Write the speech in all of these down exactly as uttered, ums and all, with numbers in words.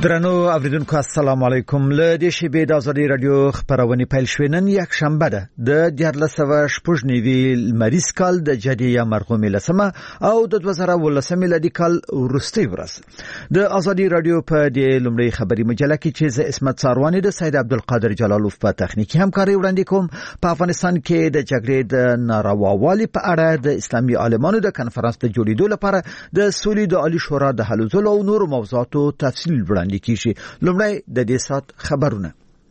درنو اوریدونکو السلام علیکم. له دې شیبې د ازادي رادیو خبرونه پیل شوې. نن یک شنبه ده د دیارلس سوه شپږ نوي لمریز کال د جدي مرغومې لسمه او د دوه زره ولسم میلادي کال وروستۍ ورځ د ازادي رادیو په دې لومړی خبري مجله کې چې ز اسمت ساروانی د سید عبدالقادر جلالوف په تخنیکی همکاري وړاندې کوم. په افغانستان کې د جګړې د نارواوالي په اړه د اسلامي عالمانو د کنفرانس د جوړېدو لپاره د سولې د عالی شورا د حلزول او نور موضوعاتو تفصیل وړاندې کیږي. لومړی د دې سات خبرونه.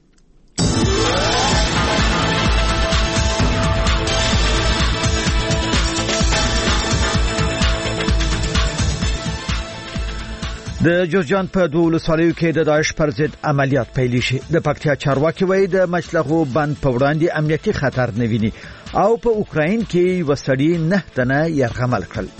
د جوزجان په دوه ولسوالیو کې د داعش پر ضد عملیات پیل شي. د پکتیا چارواکي وایي د مچلغو بند په وړاندې امنیتي خطر نه ویني او په اوکراین کې وسړي نه تنه یرغمل کړل.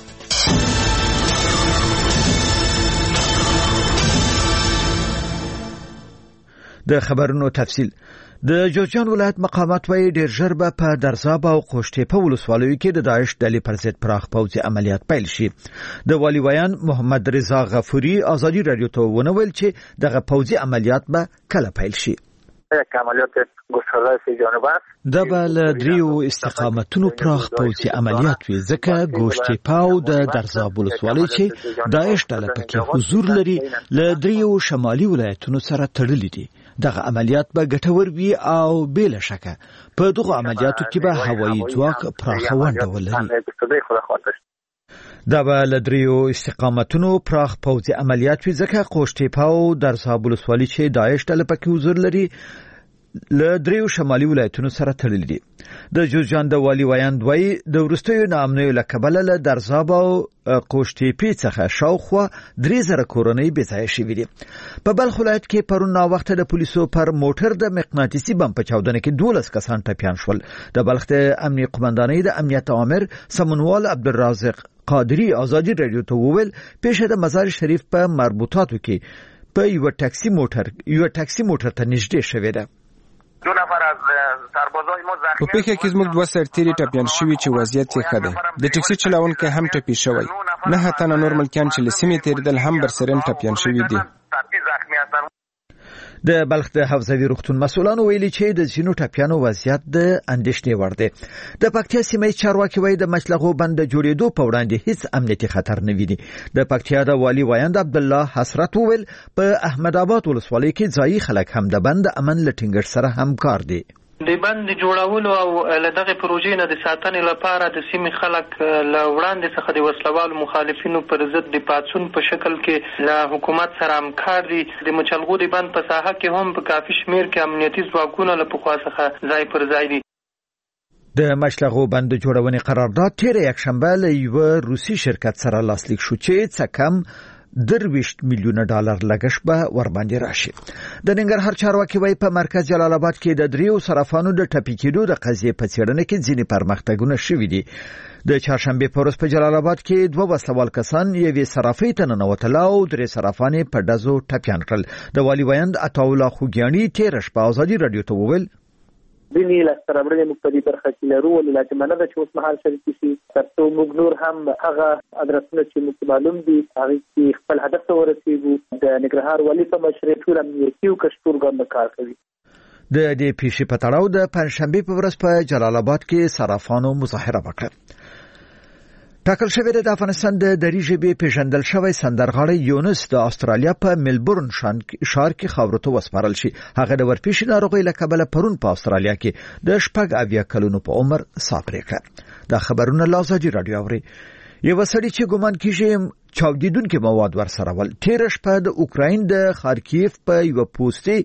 د خبرونو تفصیل. د جوزجان ولایت مقامات وایي ډیر ژر به په درزاب او قوشتېپه ولسوالیو کې د داعش ډلې پر ضد پراخ پوځي عملیات پیل شي. د والی ویان محمد رضا غفوري ازادي رادیو ته ونویل چې دغه پوځي عملیات به کله پیل شي. عملیات گسترده سه جانبه است. د بل دریو استقامتونو پراخ پوځي عملیات وي ځکه قوشتېپه او د درزاب ولسوالۍ چې داعش ډله پکې حضور لري له دریو شمالي ولایتونو سره تړلي دي. دغه عملیات به ګټور وي او بلا شکه په دغه عملیاتو کې به هوایي ځواک پراخه ونډه ولري. دا به له دریو استقامتونو پراخ پوځي عملیات وي ځکه قوشتېپه او درزاب ولسوالۍ چې داعش ډله پکې حضور لري له دریو شمالي ولایتونو سره تړلي دي. د جوزجان د والی ویان دوی د ورستیو نامنوي له کبله له درزاب او قوشتېپې څخه شاوخوا درې زره کورنۍ بې ځایه شوي دي. په بلخ ولایت کې پرون ناوخته د پولیسو پر موټر د مقناطیسي بم په چاودنه کې دولس کسان ټپیان شول. د بلخ د امنیه قومندانۍ د امنیت عامر سمنوال عبدالرازق قادری ازادي رادیو ته وویل پیښه د مزار شریف په مربوطاتو کې په یو ټاکسي موټر یو ټاکسي موټر ته نږدې شوې ده. دو نفر از سربازای ما زخمی په پیښه کې زموږ دوه سرتیري ټپیان شوي چې وضعیت یې ښه دی. د ټاکسي چلونکی هم ټپي شوی. نه تنه نور ملکیان چې له سیمې تېرېدل هم برسرین ټپیان شوي دي. د بلخ د حوزوي روغتون مسؤلانو ویلي چې د ځینو ټپیانو وضعیت د اندېښنې وړ دی. د پکتیا سیمه چارواکي وایي د مچلغو بند جوړېدو په وړاندې هیڅ امنیتي خطر نه ویني. د پکتیا د والی ویاند عبدالله حسرت وویل په احمد آباد ولسوالۍ کې ځایي خلک هم د بند امن له ټینګښت سره همکار دي. د بند جوړولو او له دغه پروژې نه د ساتنې لپاره د سیمې خلک له وړاندې څخه د وسلوالو مخالفینو پر ضد د پاڅون په شکل کې له حکومت سره همکار دي. د مچلغو د بند په ساحه کې هم په کافي شمیر کې امنیتي ځواکونه له پخوا څخه ځای پر ځای دي. د مچلغو بند جوړونې قرارداد تیره یکشنبه له یو روسي شرکت سره لاسلیک شو چې څه کم درویشت میلیونه ډالر لګښت به ور باندې راشي. د ننګرهار چارواکي وایي په مرکز جلال آباد کې د دریو صرافانو د ټپي کېدو د قضیې په څېړنه کې ځینې پرمختګونه شوي دي. د چهارشنبه په ورځ په جلال آباد کې دوه وسلوال کسان یوې صرافۍ ته ننوتل او درې صرافانې په ډزو ټپیان کړل. د والی ویاند عطاالله خوګیاڼي تېره شپه ازادي رادیو ته وویل دیني لسترابړې مختلفي برخه کې لرو ولې لازمانه ده چې اوس مهال شریک شي ترڅو موږ نور هم هغه ادرسونه چې موږ معلوم دي هغه کې خپل هدف ته ورسېږو. د ننګرهار والي په مشرۍ ټول امنیتي او کشتورګان کار کوي. د دې پیښې په تړاو د پنځشنبه په ورځ په جلال آباد کې صرافانو مظاهره وکړه. ټاکل شوی د افغانستان د دري ژبې پیژندل شوی سندرغاړی یونس د استرالیا په ملبورن ښار کې خاورو ته وسپارل شي. هغه د ورپېښې ناروغۍ له کبله پرون په استرالیا کې د شپږ اویا کلونو په عمر ساه پرې کړه. دا خبرونه له ازادي رادیو اوري. یو سړی چې ګومان کیږي چاودیدونکي مواد ورسره ول تیر شپه د اوکراین د خارکیف په یو پوسټي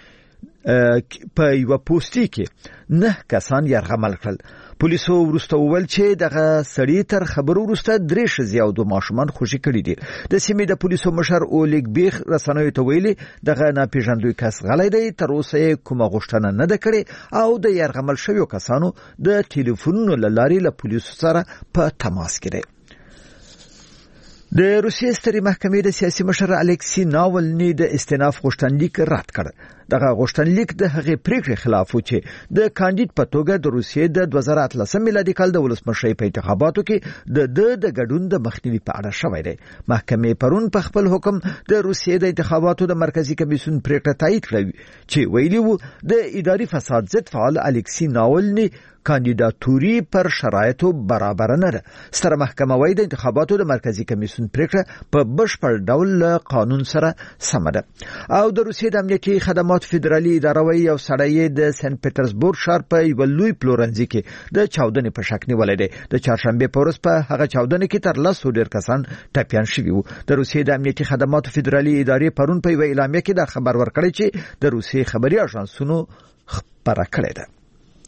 په یو پوسټي کې نه کسان یرغمل کړل. پولیسو ورسته وویل چې دغه سړی تر خبرو وروسته درې ښځې او دوه ماشومان خوشي کړي دي. د سیمې د پولیسو مشر اولیګ بیخ رسنیو ته ویلي دغه ناپېژندوی کس غلی دی. تر اوسه کومه غوښتنه نه ده کړې او د یرغمل شویو کسانو د ټلیفونونو له لارې له پولیسو سره په تماس کې دی. د روسیې سترې محکمې د سیاسي مشر الکسی ناولني د استئناف غوښتنلیک رد کړ. دغه غوښتنلیک د هغې پریکړې خلاف و چې د کاندید په توګه د روسیې د دوه زره اتلسم میلادي کال د ولسمشرۍ په انتخاباتو کې د د د ګډون د مخنیوي په اړه شوی دی. محکمې پرون په خپل حکم د روسیې د انتخاباتو د مرکزی کمیسیون پریکړه تایید کړه چې ویلي وو د اداري فساد ضد فعال الکسی ناولني کاندیداتوري پر شرایطو برابر نه ده. ستره محکمه وايي د انتخاباتو د مرکزی کمیسیون پریکړه په بشپړ ډول له قانون سره سم ده. او د روسیې د امنیتي خدماتو فدرالي اداره وايي یو سړی د سنت پټرزبورګ ښار په یو لوی پلورنځي کې د چاودنې په شک نیولې ده. د چهارشنبه په ورځ په هغه چاودنې کې تر لسو ډیر کسان ټپیان شوي وو. د روسیې د امنیتي خدماتو فدرالي ادارې پرون په یو اعلامیه کې دا خبر ورکړی چې د روسیې خبري اژانسونو خبره کړې ده.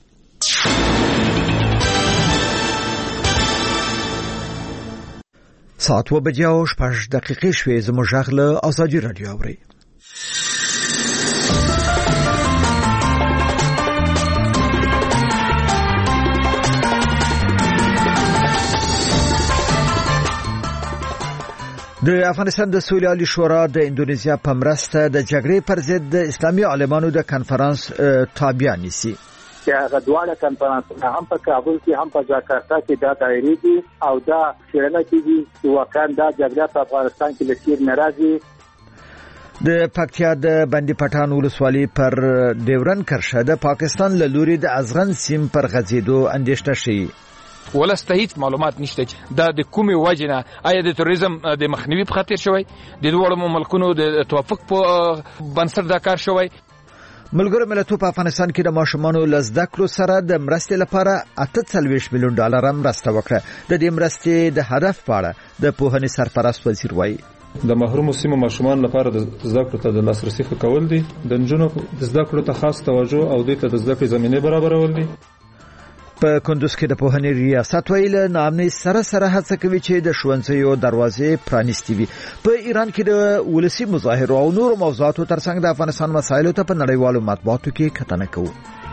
ساعت و بجې او شپږ دقیقې شوې. زموږ غږ له ازادي رادیو اورئ. د افغانستان د سولې عالی شورا د اندونیزیا په مرسته د جګړې پر ضد د اسلامي عالمانو د کنفرانس تابع نیسي. چې هغه دواړه کنفرانسونه هم په کابل کې هم په جاکارتا کې دا دایري دي او دا څېړنه کېږي چې واقعا دا جګړه په افغانستان کې له چیر نه راځي. د پکتیا د بندي پټان ولسوالۍ پر ډیورن کرښه د پاکستان له لوري د ازغن سیم پر غځېدو اندېښنه شي. ولسته هیڅ معلومات نشته چې دا د کومې وجې نه آیا د تروریزم د مخنیوي په خاطر شوی، د دواړو ملکونو د توافق په بنسټ دا کار شوی. ملګرو ملتونو په افغانستان کې د ماشومانو له زده کړو سره د مرستې لپاره اته څلوېښت میلیون ډالر مرسته وکړه. د دې مرستې د هدف په اړه د پوهنې سرپرست وزیر وایي د محرومو سیمو ماشومان لپاره د زده کړو ته د لاسرسي ښه کول دي، د نجونو د زده کړو ته خاص توجه او دوی ته د زده کړې زمینه برابرول دي. په کندوز کې د پوهنې ریاست ویل نامنې سره سره هڅه کوي چې د ښوونځیو دروازې پرانیستي وي. په ایران کې د ولسی مظاهرو او نورو موضوعاتو ترڅنګ د افغانستان مسایلو ته په نړیوالو مطبوعاتو کې کتنه کوو.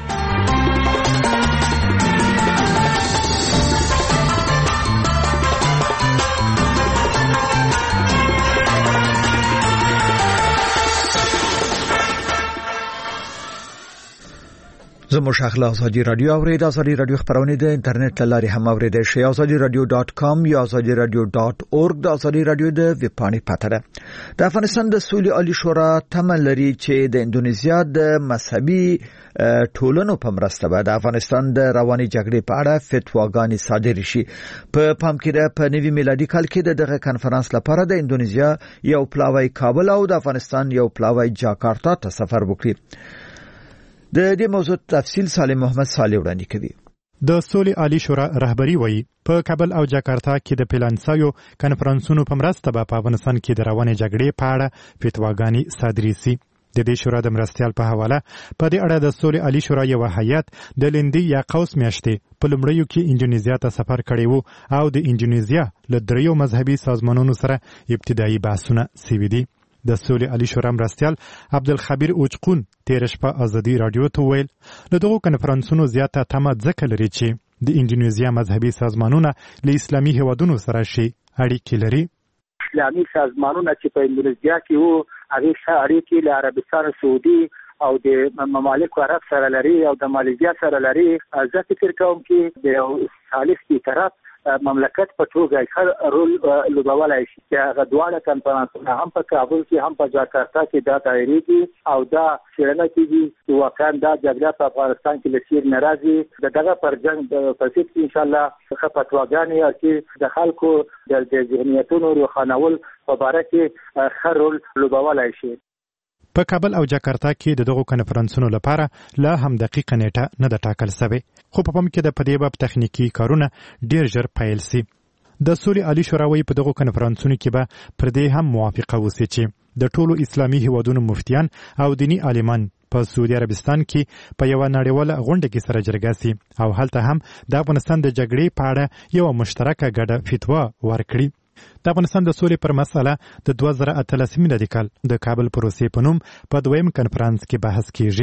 زموږ غږ له ازادي رادیو اورئ. د ازادي رادیو خبرونه د انټرنیټ له لارې هم اورېدای شئ. ازادي رادیو ډاټ کام یا ازادي رادیو ډاټ اورګ د ازادي رادیو د ویب پاڼې پته ده. د افغانستان د سولې عالی شورا تمه لري چې د اندونیزیا د مذهبي ټولنو په مرسته به د افغانستان د رواني جګړې په اړه فتواګانې صادرې شي. په پام کې ده په نوي میلادي کال کې د دغه کنفرانس لپاره د اندونیزیا یو پلاوی کابل او د افغانستان یو پلاوی جاکارتا ته سفر وکړي. د دې موضوع تفصیل سالم محمد صالح وړاندې کوي. د سولې عالی شورا رهبری وایي په کابل او جاکارتا کې د پلانسایو کنفرانسونو په مرسته به په افغانستان کې د روانې جګړې په اړه فتواګانې صادرې شي. د دې شورا د مرستيال په حواله په دې اړه د سولې عالی شورا یو هیئت د لندې یا قوس میاشتې په لومړیو کې انډونیزیا ته سفر کړی وو او د انډونیزیا له دریو مذهبي سازمانونو سره ابتدایي بحثونه شوي دي. د سولې عالی شورا مرستيال عبدالخبیر اوچقون تیر شپه ازادي رادیو ته ویل له دغو کنفرانسونو زیاته تمه ځکه لري چې د انډونیزیا مذهبي سازمانونه له اسلامي هیوادونو سره شي اړیکې لري. اسلامي سازمانونه چې په انډونیزیا کې وو هغه ښه اړیکې له عربستان سعودي او د ممالک عرب سره لري او د مالیزیا سره لري. زه فکر کوم چې د ثالث طرف مملکت په توګه ښه رول لوبولای شي چې هغه دواړه کنفرانسونه هم په کابل کې هم په جاکارتا کې دا دایري دي او دا څېړنه کېږي چې واقعا دا جګړه په افغانستان کې له چیر نه راځي. د دغه پر جنګ د فساد کې انشاءالله ښه فتواګانې چې د خلکو د ذهنیتونو روښانول په باره کې ښه رول لوبولای شي. په کابل او جاکارتا کې د دغو کنفرانسونو لپاره لا هم دقیقه نیټه نه ده ټاکل شوې، خو په پام کې د په دې باب تخنیکي کارونه ډیر ژر پیل شي. د سولې عالی شورا وايي په دغو کنفرانسونو کې به پر دې هم موافقه وشي چې د ټولو اسلامي هیوادونو مفتیان او دیني عالمان په سعودي عربستان کې په یو نړیواله غونډه کې سره جرګه شي او هلته هم د افغانستان د جګړې په اړه یو مشترکه ګډه فتوا ورکړي. د افغانستان د سولې پر مسله د دوه زره اتلسم میلادي کال د کابل پروسې په نوم په دویم کنفرانس کې بحث کیږي.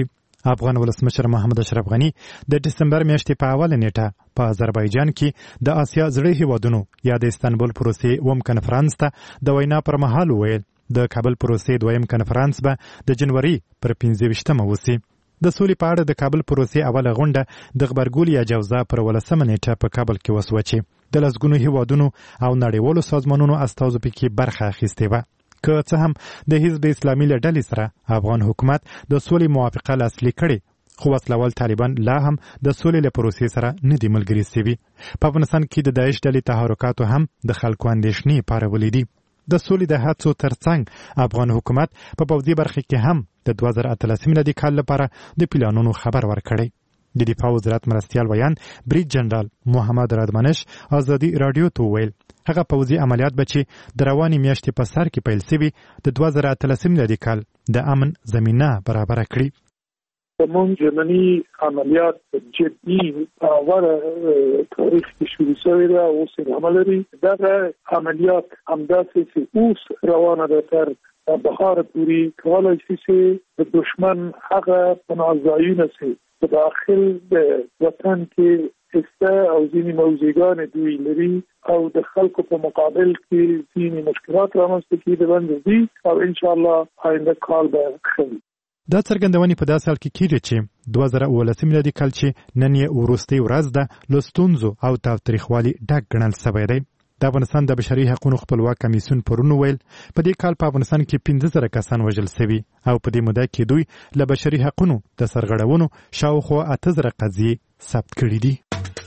افغان ولسمشر محمد اشرف غنی د دسمبر میاشتې په اوله نیټه په آذربایجان کې د آسیا زړې هیوادونو یا د استانبول پروسې اوم کنفرانس ته د وینا پر مهال وویل د کابل پروسې دویم کنفرانس به د جنوري پر پنځه ویشتمه وسي. د سولې په اړه د کابل پروسې اوله غونډه د غبرګول یا جوزا پر ولسمه نیټه په کابل کې وسوه چې د لسګونو هیوادونو او نړیوالو سازمانونو استازو پکې برخه اخیستې وه. که څه هم د حزب اسلامي له ډلې سره افغان حکومت د سولې موافقه لاسلیک کړې، خو وسلوال طالبان لا هم د سولې له پروسې سره نه دي ملګري سوي. په افغانستان کې د داعش ډلې تحرکاتو هم د خلکو اندېښنې پارولې دي. د سولې د هڅو ترڅنګ افغان حکومت په پوځي برخه کې هم د دوه زره اتلسم میلادي کال لپاره د پلانونو خبر ورکړی. د دفاع وزارت مرستیال ویان بریج جنرال محمد رادمنش ازادي رادیو ته وویل هغه پوځي عملیات به چې د روانې میاشتې په سر کې پیل سوي د دوه زره اتلسم میلادي کال د امن زمینه برابره کړي. زموږ ژمني عملیات جدي اور تاریخ کې شروع شوی دی او اوس عمل لري. دغه عملیات همداسې چې اوس روانه ده تر بهار پورې کولای شي چې د دشمن هغه پناهځایونه چې په داخل د وطن کې استه او ځینې موضوعګان دوی لري او د خلکو په مقابل کې ځینې مشکلات رامنځته کېدل باندې دي او ان شاء الله آینده کال به ښه وي. دا څرګندونې په داسې حال کې کېږي چې دوه زره اوولسم میلادي کال چې نن یې وروستۍ ورځ ده له ستونزو او تاوتریخوالي ډک ګڼل سوی دی. د افغانستان د بشري حقوقو خپلواک کمیسیون پرون ویل په دې کال په افغانستان کې پنځه زره کسان وژل سوي او په دې موده کې دوی له بشري حقوقو د سرغړونو شاوخوا اته زره قضیې ثبت کړي دي.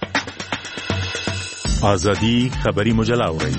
ازادي خبري مجله اوري.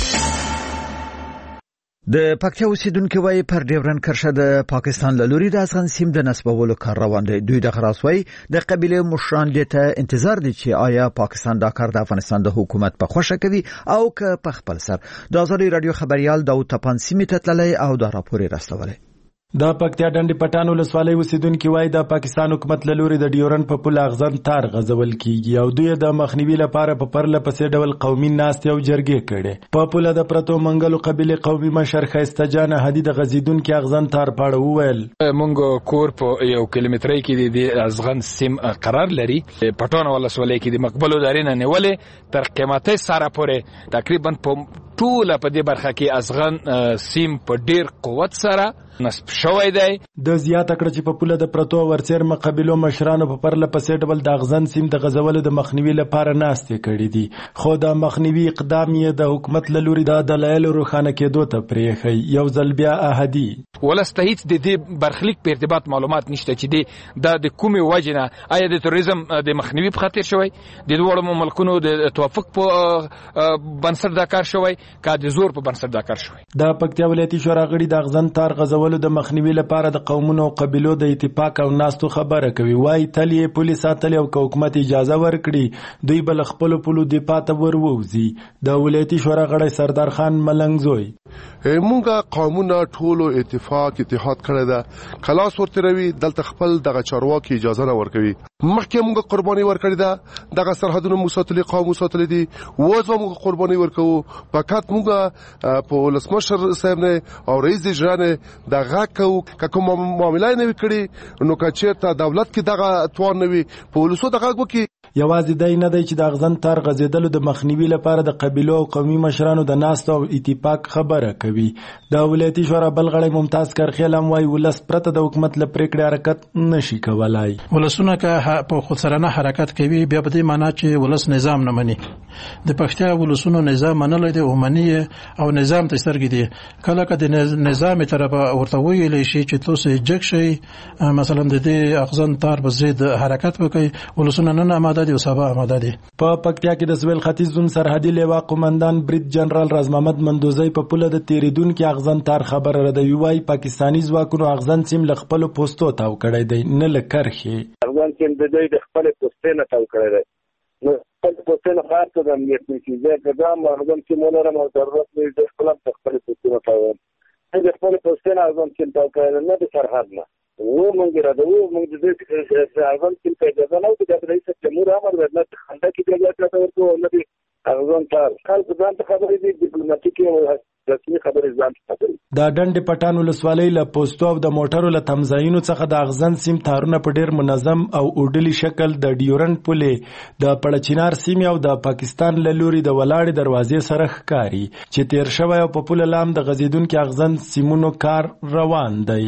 د پکتیا اوسیدونکو وايي پر ډیورن کرښه د پاکستان له لوري د افغان سیم د نسبولو کار روان دی. دوی د خلاصوي د قبيله مشران دته انتظار دي چې آیا پاکستان دا کار د افغانستان د حکومت په خوښه کوي او که په خپل سر. د ازادي رادیو خبريال داوود تپان سیمه تتللی او دا راپور راستولې. د پکتیا ډنډ پټان ولسوالۍ اوسیدونکو وايي د پاکستان حکومت له لوري د ډیورن په پل اغزن تار غزول کیږي او دوی د مخنیوي لپاره په پرله پسې ډول قومي ناست یو جرګې کړي. په پل د پرتو منګلو قبيله قومي مشر خیسته جان هدي د غزیدونکو اغزن تار پاړه وویل مونږ کور په یو کیلومتري کې د ازغن سیم قرار لري. پټان ولسوالۍ کې د مقبلو دارینه نیولې تر قیمته سره پورې تقریبا په ټول په دې برخه کې ازغن سیم په ډیر قوت سره نسب شوی دی. د زیاته کړ چې په پوله د پرتو ورڅیر مقابلو مشرانو په پرله پسې ډول د اغزن سیم د غزولو د مخنیوي لپاره ناستې کړې دي، خو د مخنیوي اقدام یې د حکومت له لوري د دلایل روښانه کېدو ته پرېښی. یو ځل بیا احدي ولسته هیڅ د دې برخلیک په ارتباط معلومات نشته چې دی د کومې وجې نه آیا د توریزم د مخنیوي په خاطر شوی، د دواړو ملکونو د توافق په بنسټ دا کار شوی، که د زور په بنسټ دا کار شوی. د پکتیا ولایتي شورا غړي د اغزن تار غزولو د مخنیوي لپاره د قومونو او قبیلو د اتفاق او ناستو خبره کوي. وايي تل یې پولیس ساتل او حکومت اجازه ورکړي دوی بل خپل پلو د پاته ورووزي. د ولایتي شورا غړي سردار خان ملنګ زوی مونږه قومونه ټولو اتفاق اتحاد کړی ده، کلاس ورته روي دلته خپل دغه چارواکي اجازه نه ورکوي. مخکې مونږه قرباني ورکړی ده، دغه سرحدونو مساتلي قوم مساتلي دي، وځو مونږه قرباني ورکوو. فقط مونږه په ولسمشر صاحب نه او رئیس اجرا نه دغه کو کوم معاملې نه وکړي نو کچېرته دولت کې دغه توان نه وي په ولسو دغه وکړي. یوازې دای نه دی چې د اغزن تار غزیدلو د مخنیوي لپاره د قبیلو او قومي مشرانو د ناست او اتفاق خبره کوي. د ولایتي شورا بل غړی ممتاز کرخیل هم وايي ولس پرته د حکومت له پریکړې حرکت نشي کولای. ولسونه که په خودسرانه حرکت کوي بیا په دې معنی چې ولس نظام نه مني. د پښتیا ولسونو نظام منل دي او منی او نظام ته سترګې دي. کله که د نظام طرف ورته ویل شي چې تاسو جګ شي مثلا د دې اغزن تار په ضد حرکت وکړي ولسونه نه آماده دي او سبا آماده دي. په پکتیا کې د سویل ختیځ زون سرحدي لیوا قومندان بریټ جنرال راز محمد مندوزی په پوله د تیریدونکو اغزن تار خبر را دی. وایي پاکستانی ځواکونو اغزن سیم له خپل پوسټو تاو کړی دی نه لکرخي. اغزن سیم د دوی د خپل پوسټې نه تاو کړی دی. نو خپل پوسټې نه خاص د امنیت نشي ځکه دا اغزن سیم ولرم او ضرورت نه د خپل خپل پوسټې نه تاو. د خپل پوسټې نه اغزن سیم تاو کړی نه د سرحد نه. و مونږ را دوه مونږ د دې اغزن سیم په اجازه نه او د رئیس جمهور امر ورنه خنده کې اجازه ورکړه ورته نه دي اغزن تار خلک ځان ته خبرې دي ډیپلوماټیکي او رسمي خبرې ځان ته د ډنډ پټان ولسوالۍ له پوسټو او د موټرو له تمځایونو څخه د اغزن سیم تارونه په ډیر منظم او اوډلي شکل د ډیورنډ پولې د پړچینار سیمې او د پاکستان له لوري د ولاړې دروازې سره ښکاري چې تیر شوی او په پوله لام د غځېدونکي اغزن سیمونو کار روان دی.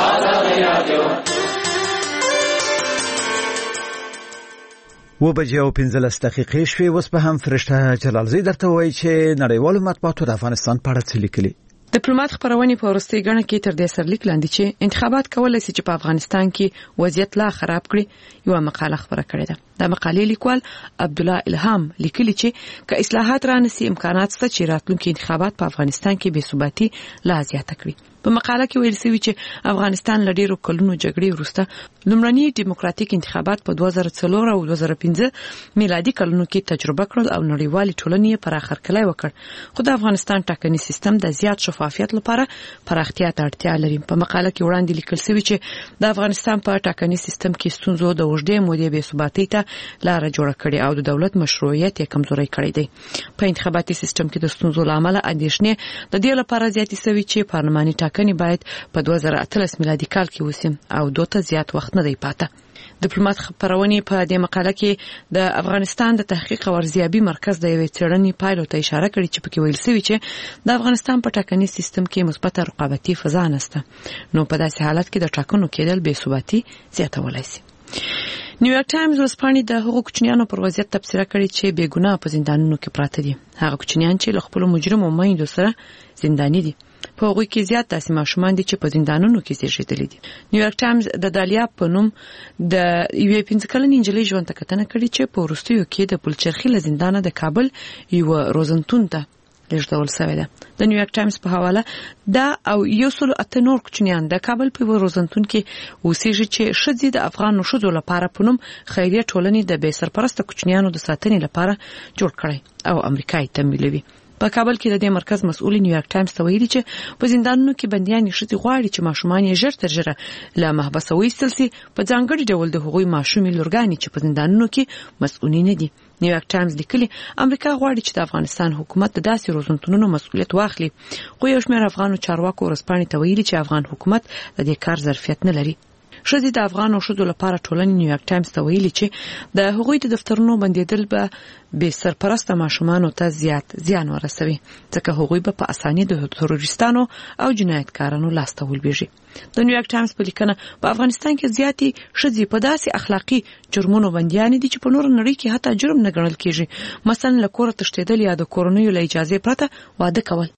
و بجې او پنځلس دقیقې شوې. اوس به هم فرشته جلالزی درته وایي چې نړیوالو مطبوعاتو د افغانستان په اړه څه لیکلي. ډیپلوماټ خبرونه په ورستۍ غړنه کې تر دې سرلیک لاندې چې انتخابات کولای شي چې په افغانستان کې وضعیت لا خراب کړي یو مقاله خبره کړې ده. د مقالې لیکوال عبد الله الهام لیکلي چې که اصلاحات رانسي امکانات شته چې راتلونکي انتخابات په افغانستان کې بې ثباتي لا زیاته کړي. په مقاله کې ویل شوی چې افغانستان له ډیرو کلونو جګړې وروسته لومړني ډیموکراتیک انتخابات په دوه زره څلور او دوه زره پنځه میلادي کلونو کې تجربه کړل او نړیوالې ټولنې پر اخرکلای وکړ. خو د افغانستان ټاکنی سیستم د زیات شفافیت لپاره پراختیا ته اړتیا لري. په مقاله کې وړاندې لیکل شوی چې د افغانستان په ټاکنی سیستم کې ستونزو د وژدې مودې بې ثباتۍ ته لار جوړه کړې او د دولت مشروعیت یې کمزوري کړی دی. په انتخاباتي سیستم کې د ستونزو لامل اندېښنې د دې لپاره زیاتې شوی چې پارلماني ټاکنې باید په دوه زره اتلس میلادي کال کې وسیم او دوه ته زیات وخت نه دی پاته. ډیپلوماټ خبرونه په دې مقاله کې د افغانستان د تحقیق او ارزیابي مرکز د یوې څېړنې پایلو ته اشاره کړې چې پکې ویل شوی چې د افغانستان په ټاکني سیستم کې مثبت رقابتي فضا نشته، نو په داسې حالت کې د ټاکنو کېدل بې ثباتي زیاتولای شي. نیویارک ټایمز ورځپاڼې د هغو کوچنیانو پر وضعیت تبصره کړې چې بې ګناه په زندانونو کې پراته دي. هغه کوچنیان چې له خپل مجرمو میندو سره زنداني دي. په هغوی کې زیات داسې ماشومان دي چې په زندانونو کې زیږیدلي دي. نیویارک ټایمز د دالیا په نوم د یوې پنځه کلنې نجلۍ ژوند ته کتنه کړې چې په وروستیو کې د پلچرخي له زندانه د کابل یو روزنتون ته لېږدول شوی ده. د نیویارک ټایمز په حواله دا او یو سل اته نور کوچنیان د کابل په روزنتون کې اوسېږي چې ښځې د افغان ښځو لپاره په نوم خیریه ټولنې د بې سرپرسته کوچنیانو د ساتنې لپاره جوړ کړی او امریکا یې تمویلوي. په کابل کې د دې مرکز مسؤل نیویارک ټایمز ته ویلي چې په زندانونو کې بندیان ښځې غواړي چې ماشومان یې ژر تر ژره له محبسه وایستل شي، په ځانګړي ډول د هغوی ماشومې لورګانې چې په زندانونو کې مسؤلې نه دي. نیویارک ټایمز لیکلي امریکا غواړي چې د افغانستان حکومت د داسې روزنتونونو مسؤلیت واخلي، خو یو شمېر افغانو چارواکو ورځپاڼې ته ویلي چې افغان حکومت د دې کار ظرفیت نه لري. ښځې د افغان او ښځو لپاره ټولنې نیویارک ټایمز ته ویلي چې د هغوی د دفترونو بندیدل به بې سرپرسته ماشومانو ته زیات زیان ورسوي، ځکه هغوی به په اسانۍ د تروریستانو او جنایتکارانو لاسته ولویږي. د نیویارک ټایمز په لیکنه په افغانستان کې زیاتې ښځې په داسې اخلاقي جرمونو بندیانې دي چې په نور نړۍ کې حتی جرم نه ګڼل کېږي، مثلا له کوره تښتېدل یا د کورنیو له اجازې پرته واده کول.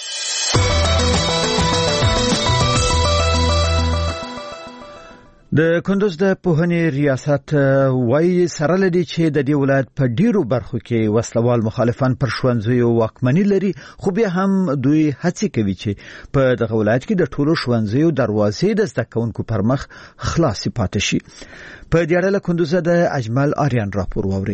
د کندوز د پوهنې ریاست وايي سره لدی چې د دې ولایت په ډیرو برخو کې وسلوال مخالفان پر ښوونځیو واکمني لري، خو بیا هم دوی هڅه کوي چې په دغه ولایت کې د ټولو ښوونځیو دروازې د زده کوونکو پر مخ خلاصې پاتې شي. په دې اړه له کندوز د اجمل آریان راپور واوري.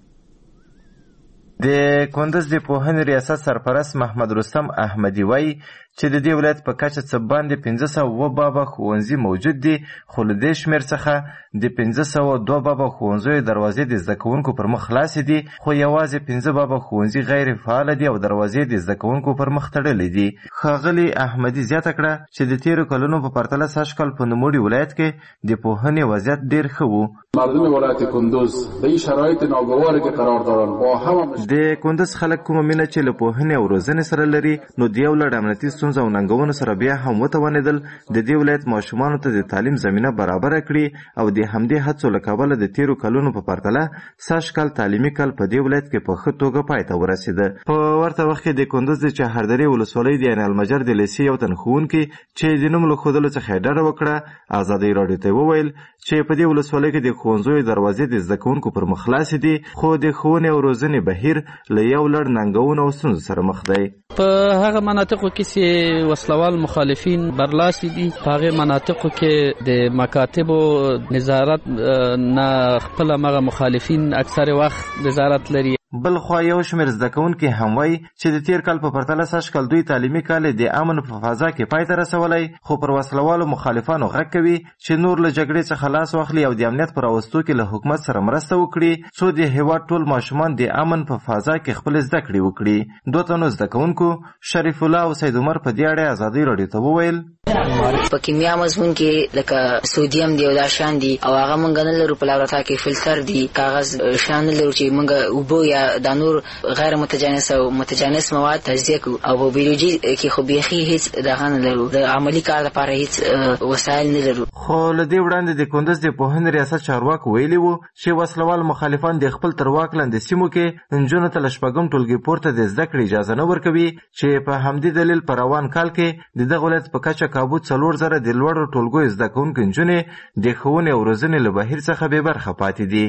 د کندوز د پوهنې ریاست سرپرست محمد رستم احمدی وایي چې د دې ولایت په کچه څه باندې پنځه سوه بابا ښوونځي موجود دي، خو له دې شمېر څخه د پنځه سوه دوه بابا ښوونځیو دروازې د زده کوونکو پر مخ خلاصې دي، خو یوازې پنځه بابا ښوونځي غیر فعاله دي او دروازې د زده کوونکو پر مخ تړلې دي. ښاغلي احمدي زیاته کړه چې د تیرو کلونو په پرتله سږ کال په نوموړي ولایت کې د پوهنې وضعیت ډېر ښه و. مردم ولایت کندوز در این شرایط ناگواری که قرار دارند با هم د کندوز خلک کومه مینه چې له پوهنې او روزنې سره لري، نو د یو لړ امنیتي ستونزو او ننګونو سره بیا هم وتوانېدل د دې ولایت ماشومانو ته د تعلیم زمینه برابره کړي او د همدې هڅو له کبله د تیرو کلونو په پرتله سږ کال تعلیمي کال په دې ولایت کې په ښه توګه پای ته ورسېده. په ورته وخت کې د کندوز د چهاردرې ولسوالۍ د عین المجر د لیسې یو تن ښوونکي چې د نوم له ښودلو څخه یې ډډه وکړه ازادۍ راډیو ته وویل چې په دې ولسوالۍ کې د ښوونځیو دروازې د زده کوونکو پر مخ خلاصې دي، خو د ښوونې او روزنې بهیر له یو لړ ننګونو او ستونزو سره مخ دی. په هغه مناطقو کې چې وسلوال مخالفین برلاسي دي، په هغه مناطقو کې د مکاتبو نظارت نه خپل مغه مخالفین اکثر وخت نظارت لري. بل خو یو شمېر زده کوونکي هم وایي چې د تیر کال په پرتله سږ کال دوی تعلیمي کال د امن په فضا کې پای ته رسولی، خو پر وسلوالو مخالفانو غږ کوي چې نور له جګړې څخه لاس واخلي او د امنیت په راوستو کې له حکومت سره مرسته وکړي څو د هېواد ټول ماشومان د امن په فضا کې خپل زده کړې وکړي. دوه تنو زده کوونکو شریف الله او سید عمر په دې اړه ازادي راډیو ته وویل په کیمیا مضمون کې لکه سودیم دی او دا شان دي او هغه مونږ نه لرو په لابراتوار کې فلټر دی کاغذ شان لرو چې مونږ اوبو یا د نور غیر متجانس او متجانس مواد تجزیه کوو او په بیولوژي کې خو بيخي هیڅ دغه نه لرو د عملی کار لپاره هیڅ وسایل نه لرو. خو له دې وړاندې د کندوز د پوهنې ریاست چارواکو ویلي وو چې وسلوال مخالفان د خپل تر واک لاندې سیمو کې نجونو ته له شپږم ټولګي پورته د زده کړې اجازه نه ورکوي چې په همدې دلیل په روان کال کې د دغه ولایت په کچه کابو څلور زره د لوړو ټولګیو زده کوونکي نجونې د ښوونې او روزنې له بهیر څخه بې برخه پاتې دي.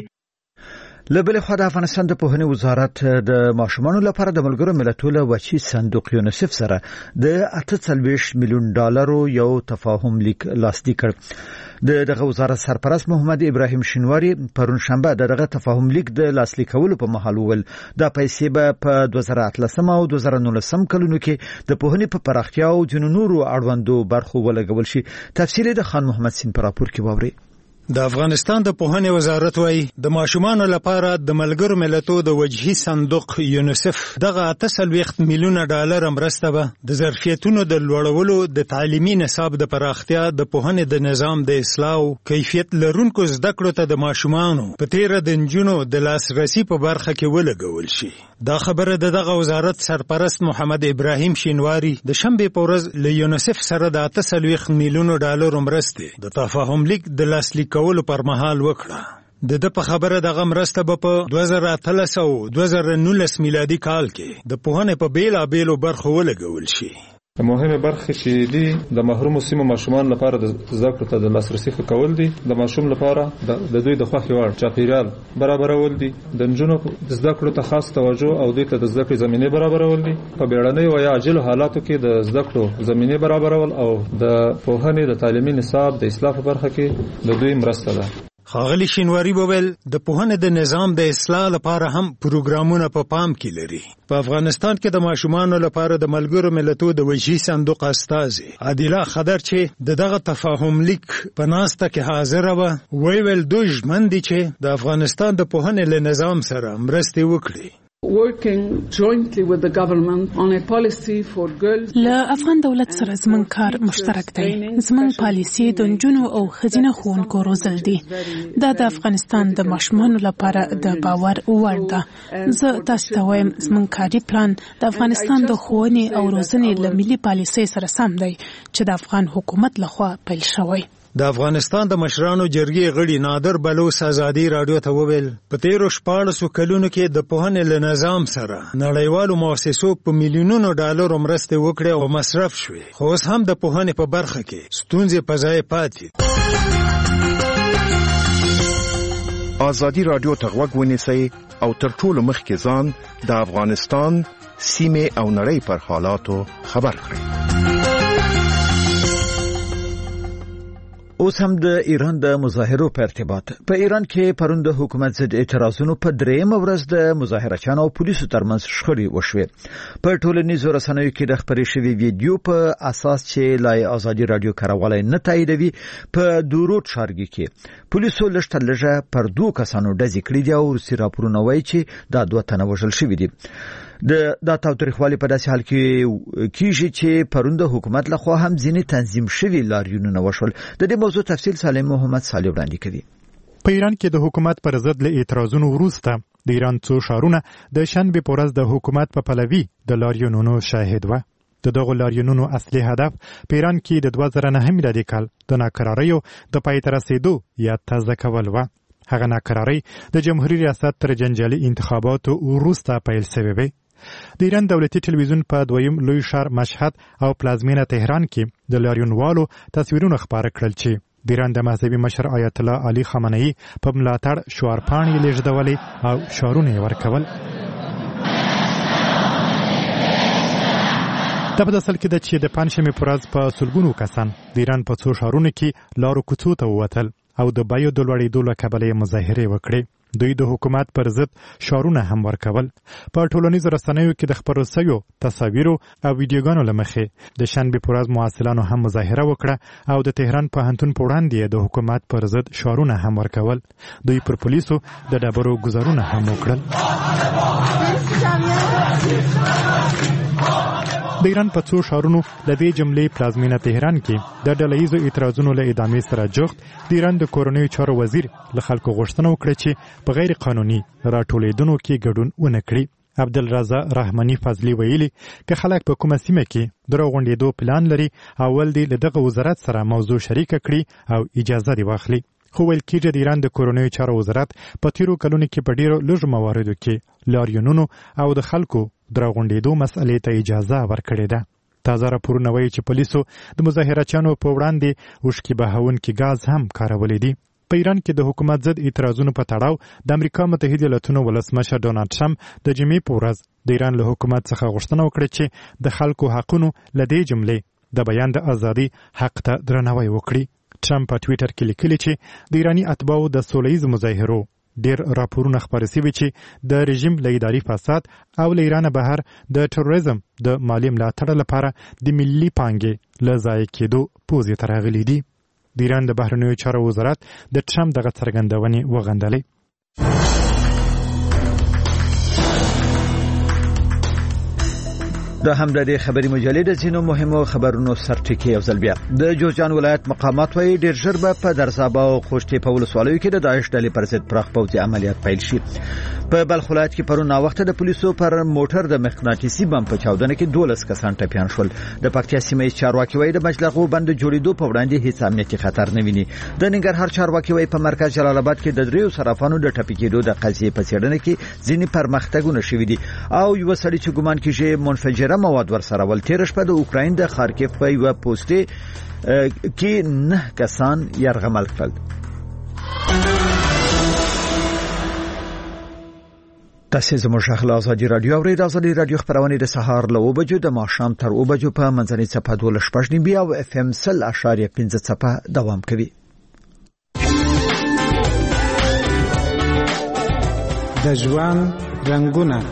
له بلې خوا د افغانستان د پوهنې وزارت د ماشومانو لپاره د ملګرو ملتونو وچی صندوق یونیسف سره د اته څلوېښت میلیون ډالرو یو تفاهم لیک لاسلیک کړ. د دغه وزارت سرپرست محمد ابراهیم شینواری پرون شنبه دغه تفاهم لیک د لاسلیکولو په مهال وویل دا پیسې به په دوه زره اتلسم او دوه زره نولسم کلونو کې د پوهنې په پراختیا او ځینو نورو اړوندو برخو ولګول شي. تفصیل د خان محمد سین پر راپور کې واوري. د افغانستان د پوهنې وزارت وايي د ماشومانو لپاره د ملګرو ملتونو د وجهي صندوق یونیسف دغه اته څلوېښت میلیونه ډالر مرسته به د ظرفیتونو د لوړولو د تعلیمي نصاب د پراختیا د پوهنې د نظام د اصلاح او کیفیت لرونکو زده کړو ته د ماشومانو په تیره د نجونو د لاسرسي په برخه کې ولګول شي. دا خبره د دغه وزارت سرپرست محمد ابراهیم شینواری د شنبه په ورځ له یونیسف سره د اته څلوېښت میلیونه ډالر مرسته د تفاهم لیک د لاسلیک کولو پر مهال وکړه. د د په خبره دغه مرسته به په دوه زره اتلس او دوه زره نولس میلادي کال کې د پوهنې په بیلابیلو برخو ولګول شي. مهمه برخه چې دي د محروم سیمو ماشومان لپاره د زده کړو ته د لاسرسي ښه کول دي، د ماشوم لپاره د دوی د خوښې وړ چاپیریال برابرول دي، د نجونو د زده کړو ته خاص توجه او دوی ته د زده کړې زمینه برابرول دي، په بیړنۍ او یا عاجل حالاتو کې د زده کړو زمینه برابرول او د پوهنې د تعلیمي نصاب د اصلاح په برخه کې د دوی مرسته ده. ښاغلي شینواری وویل د پوهنې د نظام د اصلاح لپاره هم پروګرامونه په پام کې لري. په افغانستان کې د ماشومانو لپاره د ملګرو ملتونو د وجهي صندوق استازي عادله خضر چې دغه تفاهم لیک په ناسته کې حاضر و ویل دوی ژمن دي چې د افغانستان د پوهنې له نظام سره مرسته وکړي. working jointly with the government on a policy for girls. له افغان دولت سره زموږ کار مشترک دی. زموږ پالیسي د نجونو او ښځینه ښوونکو روزل دي. دا د افغانستان د ماشومانو لپاره د باور وړ ده. زه تاسو ته وایم زموږ کاري پلان د افغانستان د ښوونې او روزنې له ملي پالیسۍ سره سم دی چې د افغان حکومت لخوا پیل شوی. د افغانستان د مشرانو جرګې غړي نادر بلوچ ازادي رادیو ته وویل په تیرو شپاړسو کلونو کې د پوهنې له نظام سره نړیوالو مؤسسو په میلیونونو ډالرو مرستې وکړې او مصرف شوې، خو اوس هم د پوهنې په برخه کې ستونزې په ځای پاتې. ازادي رادیو ته غوږ ونیسئ او تر ټولو مخکې ځان د افغانستان سیمې او نړۍ پر حالاتو خبر کړئ. اوس هم د ایران د مظاهرو په ارتباط په ایران کې پرون د حکومت ضد اعتراضونو په درېیمه ورځ د مظاهرچیانو او پولیسو ترمنځ شخړې وشوې. په ټولنیزو رسنیو کې د خبرې شوې ویډیو په اساس چې لای ازادي رادیو کاروالای نه تاییدوي په دورود ښارګي کې پولیسو لږ تر لږه پر دوه کسانو ډزې کړې دي او روسي راپورونه وایي چې دا دوه تنه وژل شوي دي. د دا تاوتریخوالي په داسې حال کې کیږي چې پرون د حکومت لخوا هم ځینې تنظیم شوي لاریونونه وشول. د دې موضوع تفصیل سالم محمد صالح وړاندې کوي. په ایران کې د حکومت پر ضد له اعتراضونو وروسته د ایران څو ښارونه د شنبه په ورځ د حکومت په پلوي د لاریونونو شاهد و. د دغه لاریونونو اصلي هدف په ایران کې د دوه زره نهم میلادي کال د ناکراریو د پای ته رسیدو یا تازه کول و. هغه ناکراری د جمهوریت ریاست تر جنجالي انتخاباتو وروسته پیل شوی و. د ایران دولتي ټلویزیون په دویم لوی ښار مشهد او پلازمینه تهران کې د لاریونوالو تصویرونه خپاره کړل چې د ایران د مذهبي مشر آیت الله علي خامنه‌ای په ملاتړ شعارپاڼې لېږدولې او شعارونه یې ورکول. دا په اصل کې د چې د پنځمې په ورځ په سلګونو کسان د ایران په څو ښارونو کې لارو کوڅو ته ووتل او د بیو د لوړېدو له کبله یې مظاهرې وکړې. دوی د حکومت پر ضد شعارونه هم ورکول. په ټولنیزو رسنیو کې د خپرو سویو تصاویرو او ویډیوګانو له مخې د شنبې په ورځ معاصلانو هم مظاهره وکړه او د تهران پوهنتون په وړاندې د حکومت پر ضد شعارونه هم ورکول. دوی پر پولیسو د ډبرو ګزارونه هم وکړل. د ایران په څو ښارونو له دې جملې پلازمینه تهران کې د ډله ییزو اعتراضونو له ادامې سره جوخت د ایران د کورنیو چارو وزیر له خلکو غوښتنه وکړه چې په غیر قانوني راټولېدنو کې ګډون ونه کړي. عبدالرضا رحماني فضلي ویلي که خلک په کومه سیمه کې د راغونډېدو پلان لري اول دې له دغه وزارت سره موضوع شریکه کړي او اجازه دې واخلي. خو ویل کېږي د ایران د کورنیو چارو وزارت په تیرو کلونو کې په ډېرو لږو مواردو کې لاریونونو او د خلکو د راغونډېدو مسئلې ته اجازه ورکړې ده. تازه راپورونه وایي چې پولیسو د مظاهرچیانو په وړاندې اوښکې بهونکي ګاز هم کارولي دي. په ایران کې د حکومت ضد اعتراضونو په تړاو د امریکا متحده ایالاتونو ولسمشر ډونالډ ټرمپ د جمعې په ورځ د ایران له حکومت څخه غوښتنه وکړه چې د خلکو حقونو له دې جملې د بیان د ازادي حق ته درناوی وکړي. ټرمپ په ټویټر کې لیکلي چې د ایراني اتباعو د سوله ییز مظاهرو ډېر راپورونه خپاره سوي چې د رژیم له اداري فساد او له ایرانه بهر د تروریزم د مالي ملاتړ لپاره د ملي پانګې له ضایع کېدو پوزې ته راغلي دي. د ایران د بهرنیو چارو وزارت د ټرمپ دغه څرګندونې وغندلې. دا هم د خبري مجلې د ځینو مهمو خبرونو سرټکی او ځلبیا. د جوزجان ولایت مقامات وايي ډیر ژر به په درزابه او خوشتي په ولسوالیو کې د داعش ډلې پر ضد پراخ پوځي عملیات پیل شي. په بلخ ولایت کې پرون وخت د پولیسو پر موټر د مغناطیسي بم په چاودنه کې دولس کسان ټپيان شول. د پکتیا سیمه چارواکي وايي د مجلغو بند جوړېدو په وړاندې هیڅ امنیتي خطر نه ویني. د ننګرهار چارواکي وايي په مرکز جلال آباد کې د دریو صرافانو د ټپي کېدو د قضیې په څېړنه کې ځینې پرمختګونه شوي دي او یو سړی چې ګمان کیږي منفجره مواد ورسره ول تیر شپه د اوکراین د خارکیف په یو پوسټ کې نه کسان یرغمل کړل. تاسو زموږ خپل ازادي رادیو او ریډیو ازادي رادیو خبرونه د سهار له او بجو د ماښام تر او بجو په منځنۍ صفه دولس شپږ نیمه او اف ام سل اشاریه پنځه صفه دوام کوي. د ژوند رنگونه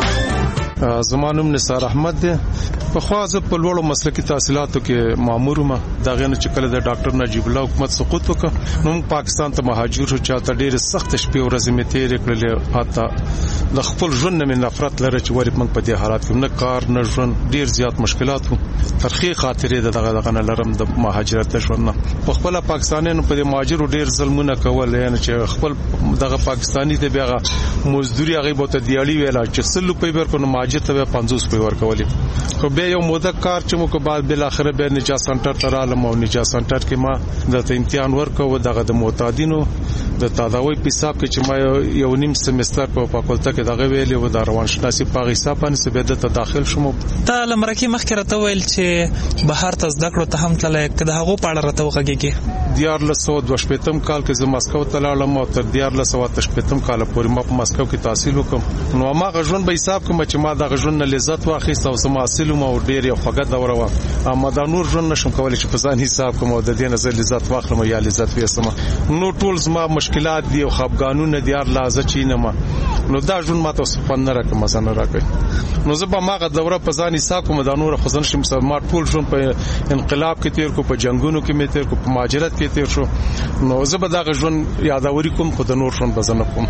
زمانم نثار احمد دی. په خوازه په لوړو مسلکي تحصیلاتو کې مامور ما دغه نه چې کله د ډاکټر نجیب الله حکومت سقوط وکړ نو پاکستان ته مهاجر شو چې ته ډېر سخت شپې ورځې مې تیر کړلې حتی د خپل ژوند نه نفرت لري چې ورې موږ په دې حالات کې نه کار نه ژوند ډېر زیات مشکلات وو. ترخی خاطرې دغه دغه نه لرم د مهاجرت ژوند نه په خپل پاکستانیانو په دې مهاجرو ډېر ظلمونه کول یعنی چې خپل دغه پاکستانی دی بیاغه مزدوري هغه بوته دیالي ویلا چې سلو په ور کو مهاجر ته پنځوس په ور کولې خو به یو موده کار چې مو کو بعد بل اخر به نجات سنټر تر عالم او نجات سنټر کې ما د امتحان ورکو دغه د معتادینو د تداوی په حساب کې چې ما یو نیم سمستر په فاکولټه کې دغه ویلې و د روانشناسي په حساب باندې سبد ته داخل شوم. ته لمرکی مخکره ته ویل چې بهر ته زده کړو ته هم تللی کده هغه پاړه راته وکړي. دیار له سو د شپږم کال کې زه مسکو ته لاړم او تر دیار له سو د شپږم کال پورې ما په مسکو کې تحصیل وکم. نو ما غژن به حساب کوم چې ما د غژن لذت واخیست او سم حاصل مو ډیر یو خوګه دوره و اما دا نور ژوند نشم کولای چې په ځان حساب کوم او د دې نظر لذت واخلم یا لذت وسم. نو ټول زما مشکلات دي او خفګانونه دي هر لحظه چینه ما نو دا ژوند ماته سپن نه راکم مثلا راکې نو زه به ماغه دوره په ځان حساب کوم دا نور خزن شم ما ټول ژوند په انقلاب کې تیر کو په جنگونو کې می تیر کو په مهاجرت کې تیر شو نو زه به دا ژوند یادوري کوم خو د نور ژوند بزنه کوم.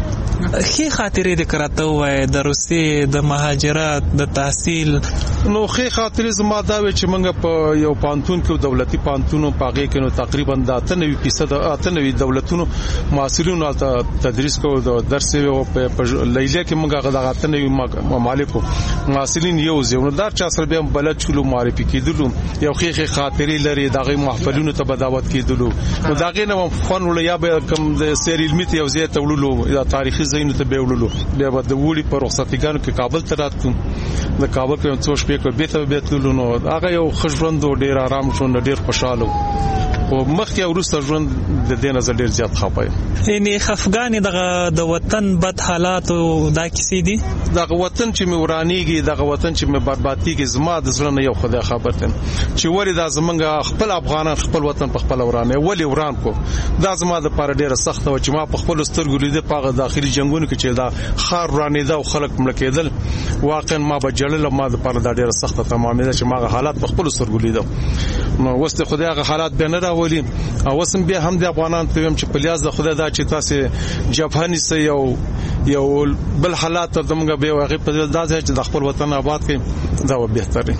خې خاطرې د کراته وای د روسي د مهاجرت د تحصیل نو خې خاطرې زما دا وی چې موږ په یو پانتون کې دولتي پانتونو پاګه کې نو تقریبا د اته نوي فیصد اته نوي دولتونو معاصرینو ته تدریس کوو د درس او په لیله کې موږ غدا اته نوي ممالکو معاصرین یو ځو دار چا سره به بلد چلو معرفي کېدلو یو خې خاطرې لري دغه محفلونو ته بداوت کېدلو نو دغه نو فن ول یا به کوم د سیر علمي ته یو ځای ته ولولو یا تاریخي ځایونو ته به ولولو بیا به د وړي په رخصتګانو کې کابل ته راتلم د کابل کې څو شپې کو به ته به تللو نو هغه یو خوشبند ډیر آرام شو ډیر خوشاله او مخکې ورسته ژوند د دې نظر ډیر زیات خپای یعنی خفګان دغه د وطن بد حالات او دا کیسې دي دغه وطن چې مې ورانیږي دغه وطن چې مې بربادیږي زما د زړه نه یو خدای خبر دی چې وری دا زمونږ خپل افغانان خپل وطن په خپل ورانه ولی وران کو دا زما د پاره ډیره سخت او چې ما په خپل سترګو لیدل په داخلي جنگونو کې چې دا خار ورانه دا خلک مړ کېدل واقعا ما به جړل ما د پاره دا ډیره سخت تمامه ده چې ما حالات په خپل سترګو لیدل نو وسته خدای هغه حالات به نه راولي او وسم به هم د افغانان ته هم چې په لیاز د خدای دا چې تاسو جبهني سي یو یو بل حالات ته موږ به واغې په داسې چې د خپل وطن آباد کړي دا و بهتري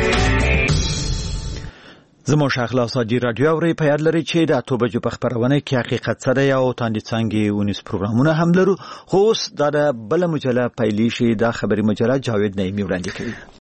زموږ شیخ لاساجي رادیو اوري په یاد لري چې د اته بجو په خبرونه کې حقیقت سره یو تاندې څنګه ونیس پروګرامونه هم لرو خو اوس دا بل مجله پیلی شي دا خبري مجله جاوید نعیمی وړاندې کوي